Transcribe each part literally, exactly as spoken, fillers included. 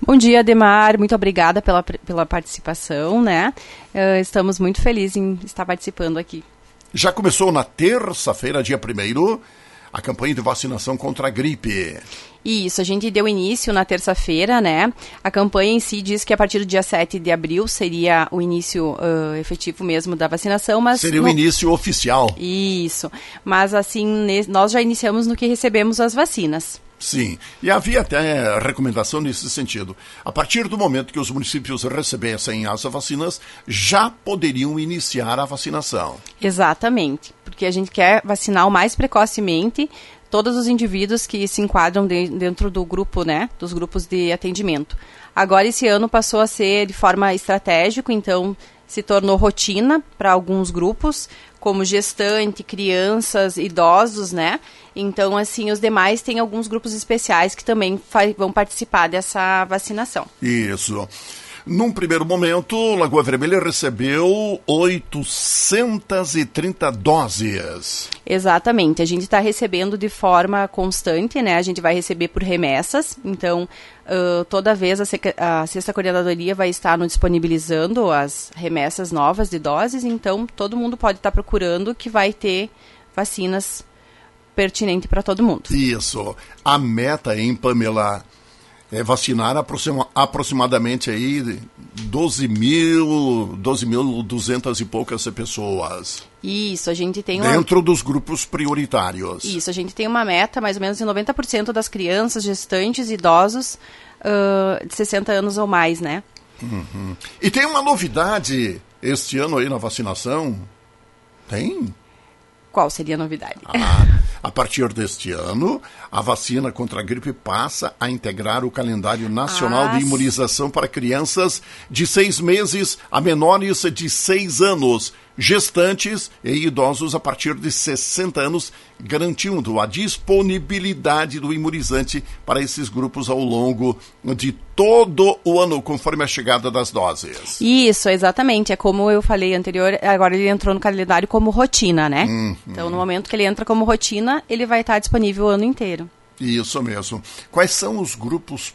Bom dia, Ademar. Muito obrigada pela, pela participação, né? Uh, estamos muito felizes em estar participando aqui. Já começou na terça-feira, dia primeiro, a campanha de vacinação contra a gripe. Isso, a gente deu início na terça-feira, né? A campanha em si diz que a partir do dia sete de abril seria o início uh, efetivo mesmo da vacinação, mas... Seria no... o início oficial. Isso, mas assim, nós já iniciamos no que recebemos as vacinas. Sim, e havia até recomendação nesse sentido. A partir do momento que os municípios recebessem as vacinas, já poderiam iniciar a vacinação. Exatamente, porque a gente quer vacinar o mais precocemente todos os indivíduos que se enquadram de, dentro do grupo, né, dos grupos de atendimento. Agora, esse ano passou a ser de forma estratégica, então se tornou rotina para alguns grupos, como gestante, crianças, idosos, né? Então, assim, os demais têm alguns grupos especiais que também vão participar dessa vacinação. Isso. Num primeiro momento, Lagoa Vermelha recebeu oitocentas e trinta doses. Exatamente. A gente está recebendo de forma constante, né? A gente vai receber por remessas. Então, uh, toda vez a, Sec- a Sexta Coordenadoria vai estar no disponibilizando as remessas novas de doses. Então, todo mundo pode estar procurando que vai ter vacinas pertinentes para todo mundo. Isso. A meta, hein, Pamela? É vacinar aproxima, aproximadamente aí doze mil, doze mil duzentas e poucas pessoas. Isso, a gente tem uma... Dentro dos grupos prioritários. Isso, a gente tem uma meta, mais ou menos de noventa por cento das crianças, gestantes e idosos uh, de sessenta anos ou mais, né? Uhum. E tem uma novidade este ano aí na vacinação? Tem? Qual seria a novidade? Ah, a partir deste ano, a vacina contra a gripe passa a integrar o calendário nacional ah, de imunização para crianças de seis meses a menores de seis anos, gestantes e idosos a partir de sessenta anos, garantindo a disponibilidade do imunizante para esses grupos ao longo de todo o ano, conforme a chegada das doses. Isso, exatamente. É como eu falei anterior, agora ele entrou no calendário como rotina, né? Hum, então, hum. no momento que ele entra como rotina, ele vai estar disponível o ano inteiro. Isso mesmo. Quais são os grupos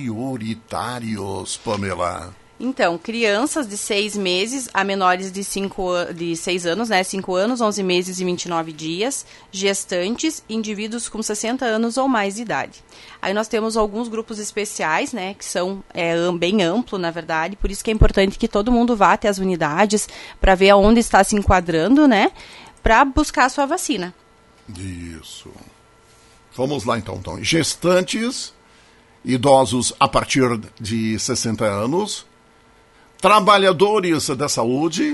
prioritários, Pamela? Então, crianças de seis meses a menores de, cinco, de seis anos, né? cinco anos, onze meses e vinte e nove dias. Gestantes, indivíduos com sessenta anos ou mais de idade. Aí nós temos alguns grupos especiais, né? Que são é, bem amplo, na verdade. Por isso que é importante que todo mundo vá até as unidades para ver aonde está se enquadrando, né? Para buscar a sua vacina. Isso. Vamos lá, então. então. Gestantes, idosos a partir de sessenta anos... Trabalhadores da saúde,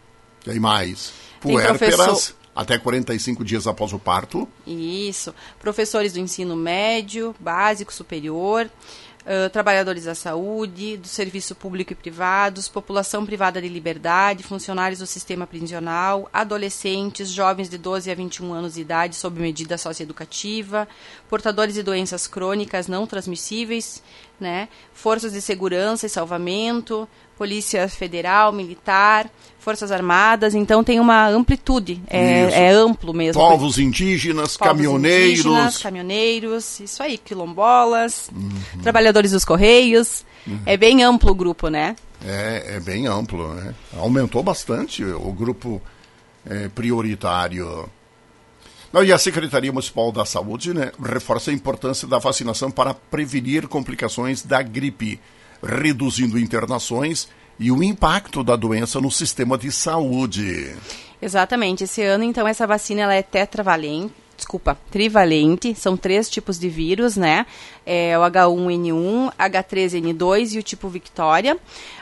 tem mais, puérperas, professor... até quarenta e cinco dias após o parto. Isso, professores do ensino médio, básico, superior, uh, trabalhadores da saúde, do serviço público e privados, população privada de liberdade, funcionários do sistema prisional, adolescentes, jovens de doze a vinte e um anos de idade sob medida socioeducativa, portadores de doenças crônicas não transmissíveis, né, forças de segurança e salvamento, Polícia Federal, Militar, Forças Armadas, então tem uma amplitude, é, é amplo mesmo. Povos indígenas, Povos caminhoneiros. Indígenas, caminhoneiros, isso aí, quilombolas, uhum. Trabalhadores dos Correios, uhum. É bem amplo o grupo, né? É, é bem amplo, né? Aumentou bastante o grupo é, prioritário. Não, e a Secretaria Municipal da Saúde, né, reforça a importância da vacinação para prevenir complicações da gripe, reduzindo internações e o impacto da doença no sistema de saúde. Exatamente. Esse ano, então, essa vacina ela é tetravalente, desculpa, trivalente. São três tipos de vírus, né? É o agá um ene um, agá três ene dois e o tipo Victoria,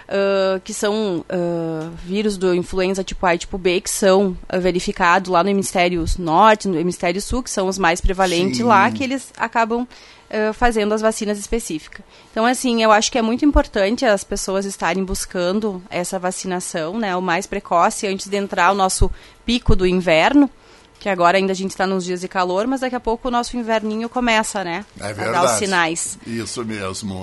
uh, que são uh, vírus do influenza tipo A e tipo B, que são uh, verificados lá no hemisfério norte, no hemisfério sul, que são os mais prevalentes. Sim. Lá, que eles acabam Uh, fazendo as vacinas específicas. Então, assim, eu acho que é muito importante as pessoas estarem buscando essa vacinação, né, o mais precoce, antes de entrar o nosso pico do inverno, que agora ainda a gente está nos dias de calor, mas daqui a pouco o nosso inverninho começa, né, é a dar os sinais. Isso mesmo.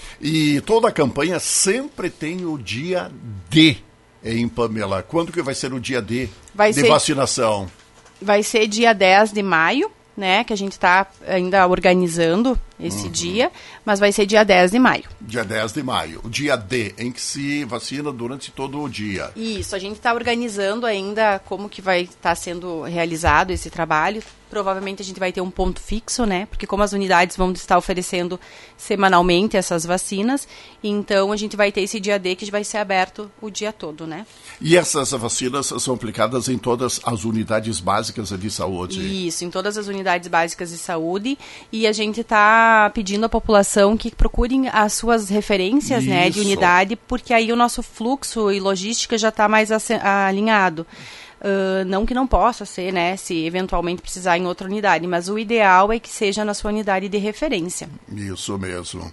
E toda a campanha sempre tem o dia D, hein, Pamela? Quando que vai ser o dia D vai de ser, vacinação? Vai ser dia dez de maio, né, que a gente está ainda organizando esse uhum. dia, mas vai ser dia dez de maio. Dia dez de maio, o dia D, em que se vacina durante todo o dia. Isso, a gente está organizando ainda como que vai estar tá sendo realizado esse trabalho. Provavelmente a gente vai ter um ponto fixo, né? Porque como as unidades vão estar oferecendo semanalmente essas vacinas, então a gente vai ter esse dia D que vai ser aberto o dia todo, né? E essas vacinas são aplicadas em todas as unidades básicas de saúde? Isso, em todas as unidades básicas de saúde. E a gente está pedindo à população que procurem as suas referências, né, de unidade, porque aí o nosso fluxo e logística já está mais alinhado. Uh, não que não possa ser, né, se eventualmente precisar em outra unidade, mas o ideal é que seja na sua unidade de referência. Isso mesmo.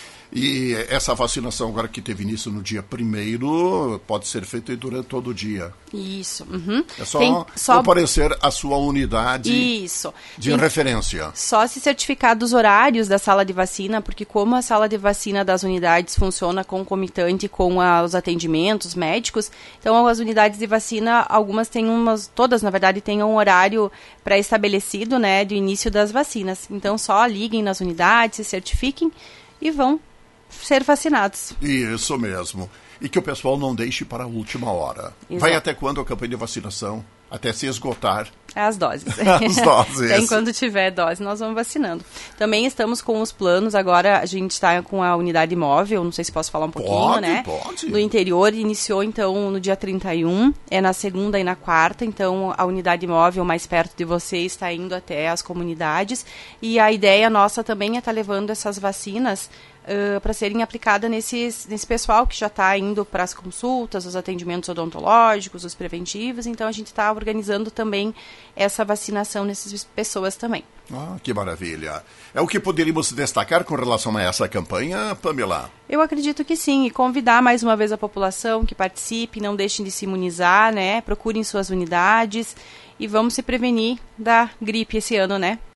E essa vacinação agora que teve início no dia primeiro pode ser feita durante todo o dia. Isso. Uhum. É só, Tem, só aparecer a sua unidade Isso. de Tem referência. Só se certificar dos horários da sala de vacina, porque como a sala de vacina das unidades funciona concomitante com a, os atendimentos médicos, então as unidades de vacina, algumas têm umas, todas na verdade têm um horário pré-estabelecido, né, de início das vacinas. Então só liguem nas unidades, se certifiquem e vão ser vacinados. Isso mesmo. E que o pessoal não deixe para a última hora. Exato. Vai até quando a campanha de vacinação? Até se esgotar. As doses. As doses. Tem quando tiver dose, nós vamos vacinando. Também estamos com os planos, agora a gente está com a unidade móvel, não sei se posso falar um pouquinho, pode, né? Pode, No interior, iniciou então no dia trinta e um, é na segunda e na quarta, então a unidade móvel mais perto de você está indo até as comunidades. E a ideia nossa também é estar levando essas vacinas Uh, para serem aplicadas nesses, nesse pessoal que já está indo para as consultas, os atendimentos odontológicos, os preventivos. Então, a gente está organizando também essa vacinação nessas pessoas também. Ah, que maravilha. É o que poderíamos destacar com relação a essa campanha, Pamela? Eu acredito que sim. E convidar mais uma vez a população que participe, não deixem de se imunizar, né? Procurem suas unidades e vamos se prevenir da gripe esse ano, né?